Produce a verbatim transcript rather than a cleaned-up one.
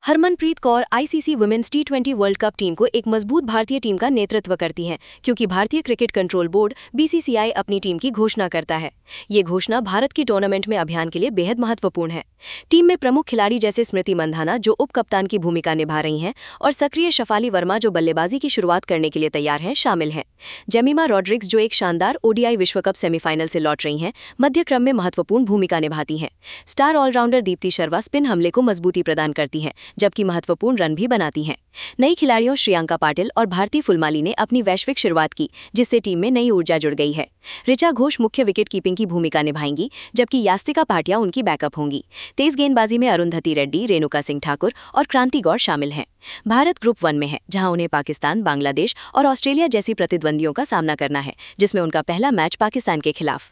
Harmanpreet Kaur ICC women's T twenty world cup team को एक मजबूत भारतीय टीम का नेतृत्व करती हैं, क्योंकि भारतीय क्रिकेट कंट्रोल बोर्ड बीसीसीआई अपनी टीम की घोषणा करता है। ये घोषणा भारत की टूर्नामेंट में अभियान के लिए बेहद महत्वपूर्ण है। टीम में प्रमुख खिलाड़ी जैसे स्मृति मंधाना, जो उप कप्तान की भूमिका निभा रही हैं, और सक्रिय शफाली वर्मा, जो बल्लेबाजी की शुरुआत करने के लिए तैयार हैं, शामिल हैं। जेमिमा रॉड्रिग्स, जो एक शानदार ओडीआई विश्व कप सेमीफाइनल से लौट रही हैं, मध्य क्रम में महत्वपूर्ण भूमिका निभाती हैं। Star allrounder Deepti Sharma spin हमले को मजबूती प्रदान करती हैं, जबकि महत्वपूर्ण रन भी बनाती हैं। नई खिलाड़ियों श्रियंका पाटिल और भारती फुलमाली ने अपनी वैश्विक शुरुआत की, जिससे टीम में नई ऊर्जा जुड़ गई है। ऋचा घोष मुख्य विकेट कीपिंग की भूमिका निभाएंगी, जबकि यास्तिका भाटिया उनकी बैकअप होंगी। तेज गेंदबाजी में अरुंधति रेड्डी, रेणुका सिंह ठाकुर और क्रांति गौड़ शामिल हैं। भारत ग्रुप वन में है, जहां उन्हें पाकिस्तान, बांग्लादेश और ऑस्ट्रेलिया जैसी प्रतिद्वंदियों का सामना करना है, जिसमें उनका पहला मैच पाकिस्तान के खिलाफ